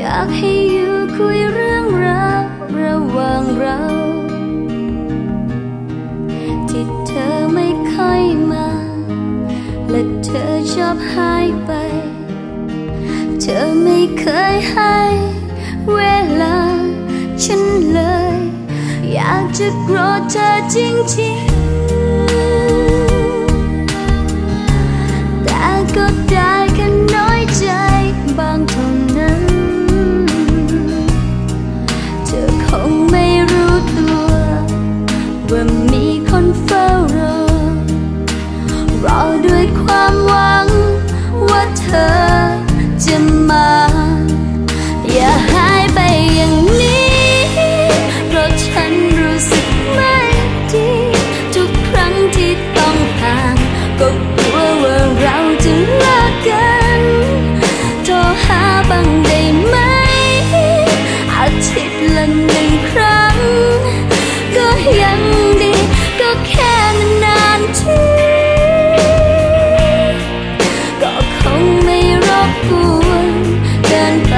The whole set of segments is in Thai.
ากให้อยู่คุยเรื่องราวระหว่างเราที่เธอไม่ค่อยมาและเธอชอบหายไปเธอไม่เคยให้เวลาฉันเลยอยากจะโกรธเธอจริงๆแต่ก็ได้แค่น้อยใจบางเท่านั้นเธอคงไม่รู้ตัวว่ามีคนเฝ้ารอด้วยความหวังว่าเธอจะมาอย่าหายไปอย่างนี้เพราะฉันรู้สึกไม่ดีทุกครั้งที่ต้องห่างก็กลัวว่าเราจะเลิกกันโทรหาบ้างได้ไหมอาทิตย์ละ1 ครั้งก็ยังดีก็แค่นานๆทีก็คงไม่รบกวนเกินไป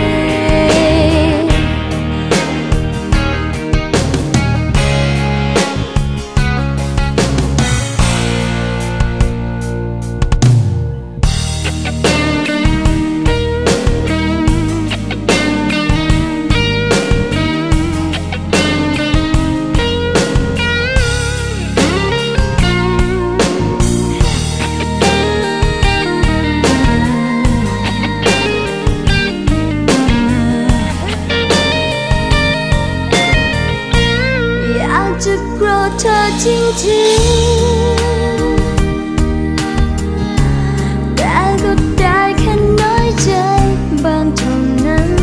จะโกรธเธอจริงๆแต่ก็ได้แค่น้อยใจบางเท่านั้น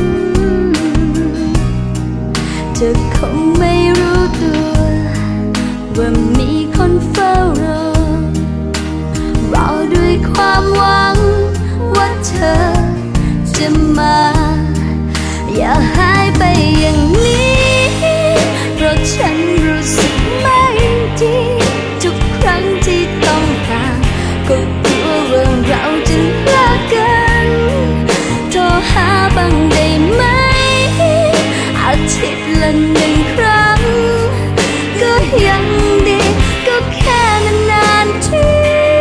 เธอคงไม่รู้ตัวว่ามีคนเฝ้ารอด้วยความหวังว่าเธอจะมาอย่าหายไปอย่างนี้เพราะฉันรู้สึกไม่ดีทุกครั้งที่ต้องห่างก็กลัวว่าเราจะเลิกกันโทรหาบ้างได้ไหมอาทิตย์ละ1 ครั้งก็ยังดีก็แค่นานๆที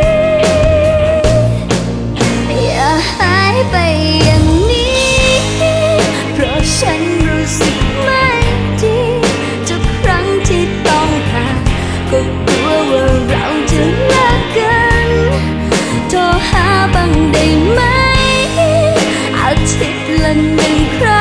อย่าหายไปอย่างนี้เพราะฉันรู้สึกไม่ดีทุกครั้งที่ต้องห่างก็กลัวว่าเราจะเลิกกันโทรหาบ้างได้ไหมอาทิตย์ละ1 ครั้ง